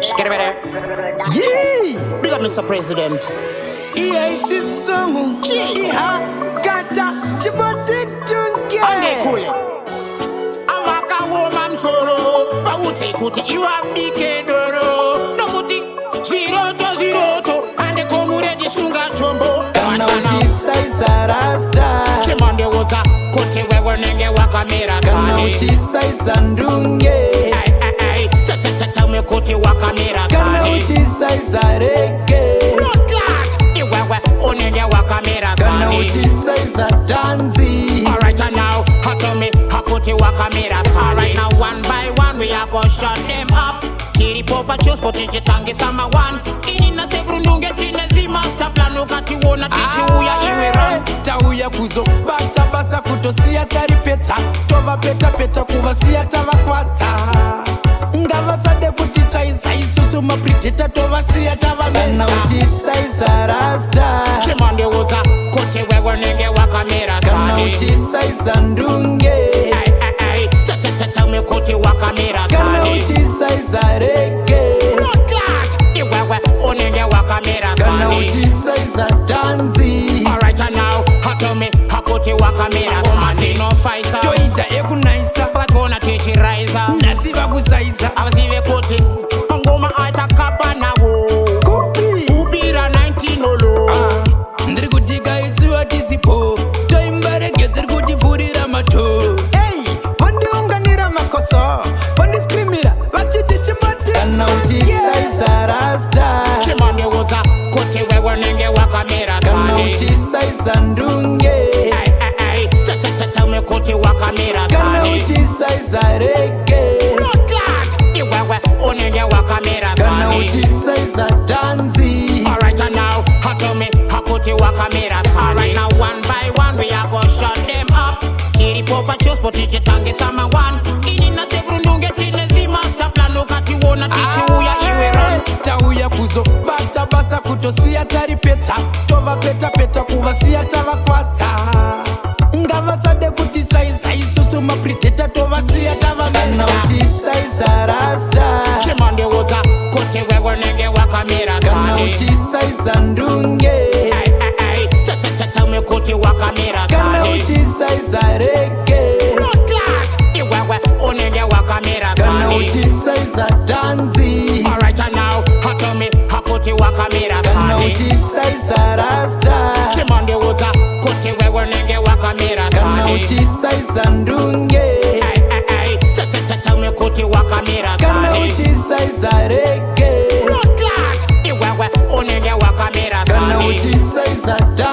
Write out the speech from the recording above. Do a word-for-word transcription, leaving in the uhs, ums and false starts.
Yeah, big up Mister President. Yeah, it's this song. Yeah, kata chibote tunke. Ande kule. Amaka woman solo. Bawute kuti iwa bike doro. No kuti zero to zero to. Ande komure jisunga chombo. Kana uchisa isa rasta. Chemande wota kote wewe nenge wakamera sani. Kana uchisa isa ndunge. Ay ay ay. Tata tata me kote wakamera sani. Kana uchisa isa reke. Blood clot. Iwewe onenge wakamera sani. Kana uchisa isa tanzi. Alright and now, hato me hakote wakamera sani. Alright now, one by one we are gonna shut them up. Tiri popa chus pochiche tangi sama one. Ini na segrundunge tine zi master plan. Ukati wona tichi uya iwe run. Tauya kuzo bata basa kutosia tari peta. Tova peta peta kuvasia tavakwata. Ngava sade kutisa isa isusu mapriteta tovasia tavamenta. Kana uchisa isa rasta. Chemande wota kote wewe nenge wakamera sani. Kana uchisa isa ndunge. Ay ay ay. Tata tata me kote wakamera Kana sani. uchisa isa reke. Blood clot. Iwewe onenge wakamera Kana sani. uchisa isa tanzi. Alright and now, hato me hakote wakamera sani. No faisa. Toita ekunaisa. Bagona techi riser. Nasiva kusaiza. Abazive kote. Ngoma aita kapana wo. Kupi. Uvira nineteen olo. Ndiri kutika iziwa tisipo. Toimbare getsiri kutivhurira mato. Hey, vondiunganira makoso. Vondiskrimira vachiti chimbati. Kana uchisa isa rasta. Chemande wota kote wewe nenge wakamera Kana sani. uchisa isa ndunge. Ay ay ay. Tata tata me kote wakamera Kana sani. uchisa isa reke. Blood clot. Iwewe onenge wakamera Kana sani. uchisa isa tanzi. Alright and now, hato me hakote wakamera sani. Alright now, one by one we are gonna shut them up. Tiri popa chus pochiche tangi sama one. Ini na segrundunge tine zi master plan. Ukati wona tichi uya iwe run. Tauya kuzo bata basa kutosia tari peta. Tova peta peta kuvasia tavakwata. Ngava sade kutisa isa isusu mapriteta tovasia tavamenta. Kana uchisa isa rasta. Chemande wota kote wewe nenge wakamera Kana sani. uchisa isa ndunge. Ay ay ay. Tata tata me kote wakamera Kana sani. uchisa isa reke. Blood clot. Iwewe onenge wakamera Kana sani. uchisa isa tanzi. Alright and now, hato me hakote wakamera Kana sani. uchisa isa rasta. Chemande wota kote wewe nenge wakamera Kana sani. uchisa isa ndunge. Ay ay ay. Tata tata me kote wakamera Kana sani. uchisa isa reke. Blood clot. Iwewe onenge wakamera Kana sani. uchisa isa tanzi.